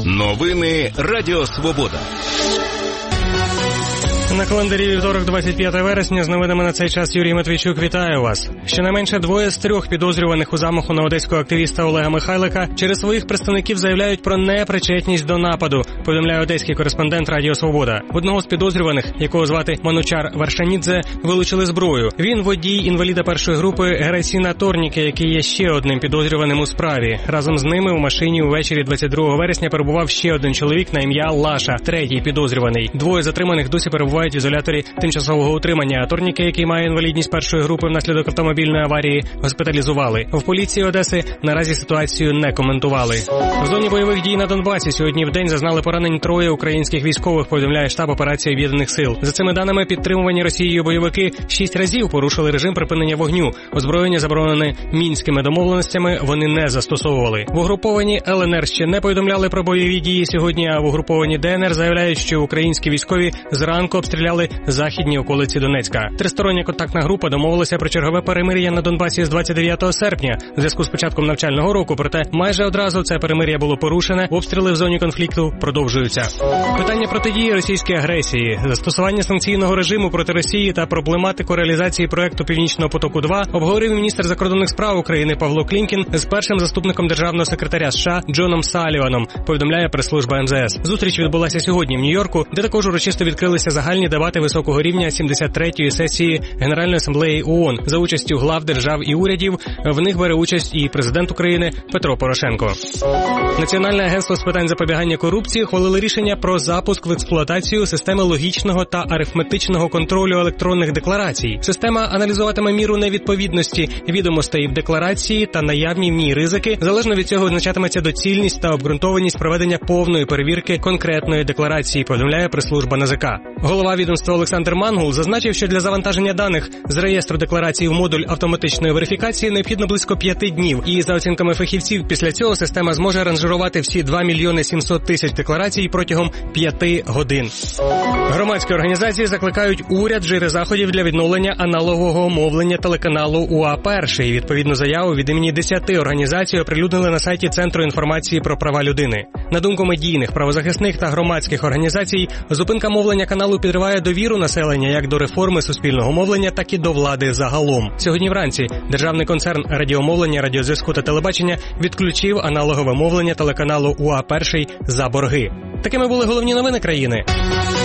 Новини Радіо Свобода. На календарі вівторок, 25 вересня, з новинами на цей час Юрій Матвійчук. Вітаю вас. Щонайменше 2 з 3 підозрюваних у замаху на одеського активіста Олега Михайлика через своїх представників заявляють про непричетність до нападу, повідомляє одеський кореспондент Радіо Свобода. Одного з підозрюваних, якого звати Манучар Варшанідзе, вилучили зброю. Він водій інваліда першої групи Герасіна Торніке, який є ще одним підозрюваним у справі. Разом з ними у машині увечері 22 вересня перебував ще один чоловік на ім'я Лаша, третій підозрюваний. 2 затриманих досі перебувають в ізоляторі тимчасового утримання. Торніке, який має інвалідність першої групи внаслідок автомобільної аварії, госпіталізували. В поліції Одеси наразі ситуацію не коментували. В зоні бойових дій на Донбасі сьогодні в день зазнали поранень 3 українських військових, повідомляє штаб операції Об'єднаних сил. За цими даними, підтримувані Росією бойовики 6 разів порушили режим припинення вогню. Озброєння, заборонене мінськими домовленостями, вони не застосовували. В угруповані ЛНР ще не повідомляли про бойові дії сьогодні, а в угруповані ДНР заявляють, що українські військові зранку обстріляли західні околиці Донецька. Тристороння контактна група домовилася про чергове перемир'я на Донбасі з 29 серпня в зв'язку з початком навчального року, проте майже одразу це перемир'я було порушене, обстріли в зоні конфлікту продовжуються. Питання протидії російській агресії, застосування санкційного режиму проти Росії та проблематику реалізації проекту Північного потоку-2 обговорив міністр закордонних справ України Павло Клімкін з першим заступником державного секретаря США Джоном Саліваном, повідомляє прес-служба МЗС. Зустріч відбулася сьогодні в Нью-Йорку, де також урочисто відкрилися загальні дебати високого рівня 73-ї сесії Генеральної асамблеї ООН за участю глав держав і урядів. В них бере участь і президент України Петро Порошенко. Національне агентство з питань запобігання корупції ухвалило рішення про запуск в експлуатацію системи логічного та арифметичного контролю електронних декларацій. Система аналізуватиме міру невідповідності відомостей в декларації та наявні в ній ризики. Залежно від цього визначатиметься доцільність та обґрунтованість проведення повної перевірки конкретної декларації, повідомляє прес-служба НАЗК. Голова відомства Олександр Мангул зазначив, що для завантаження даних з реєстру декларацій в модуль автоматичної верифікації необхідно близько 5 днів. І за оцінками фахівців, після цього система зможе ранжирувати всі 2 мільйони 700 тисяч декларацій протягом 5 годин. Громадські організації закликають уряд вжити заходів для відновлення аналогового мовлення телеканалу УА-1. Відповідну заяву від імені 10 організацій оприлюднили на сайті Центру інформації про права людини. На думку медійних, правозахисних та громадських організацій, зупинка мовлення каналу підриває довіру населення як до реформи суспільного мовлення, так і до влади загалом. Сьогодні вранці державний концерн радіомовлення, радіозв'язку та телебачення відключив аналогове мовлення телеканалу УА-1 за борги. Такими були головні новини країни.